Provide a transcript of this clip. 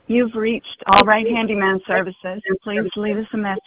You've reached All Right Handyman Services. Please leave us a message.